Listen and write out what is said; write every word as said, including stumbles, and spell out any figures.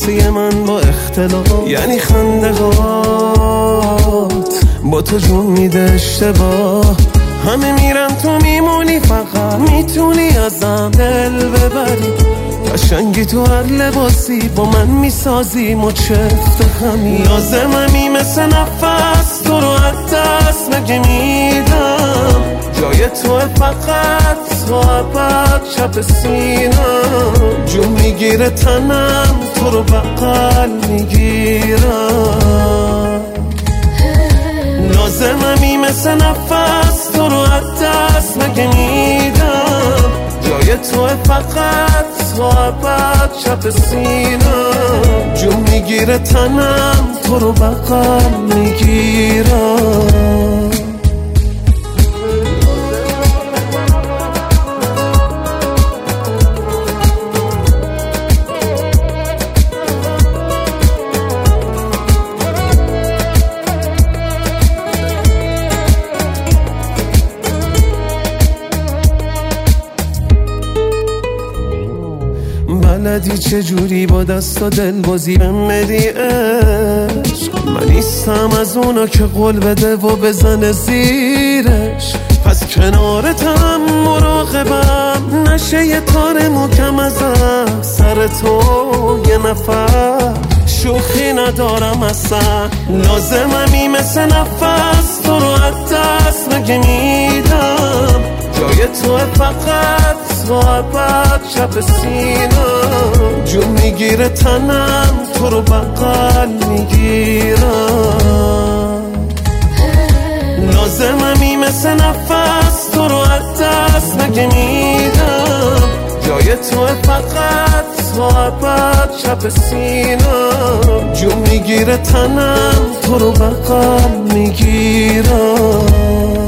واسه من با اختلاف، یعنی خنده هات با تو جون میده اشتباه. همه میرن تو میمونی، فقط میتونی ازم دل ببری. قشنگی تو هر لباسی با من میسازی مچفت خمی. لازممی مثل نفس تو رو از دست نگه میدم. جای تو فقط تو ابد شب سینم. جون میگیره تنم تو رو بغل میگیرم. لازممی مثل نفس تو رو از دست نگه میدم. جای تو فقط تو ابد شب سینم. جون میگیره تنم تو رو بغل میگیرم. بلدی چجوری با دست و دل بازی بمدی عشق. من نیستم از اونا که قول بده و بزنه زیرش. پس کنارتم مراقبم نشه یه تار محکم ازم. سر تو یه نفر شوخی ندارم اصلا. لازممی مثل نفس تو رو از دست نگه میدم. جای تو فقط تو ابد شب سینم. جون میگیره تنم تو رو بغل میگیرم. لازممی مثل نفس تو رو از دست نگه میدم. جای تو فقط تو ابد شب سینم. جون میگیره تنم تو رو بغل میگیرم.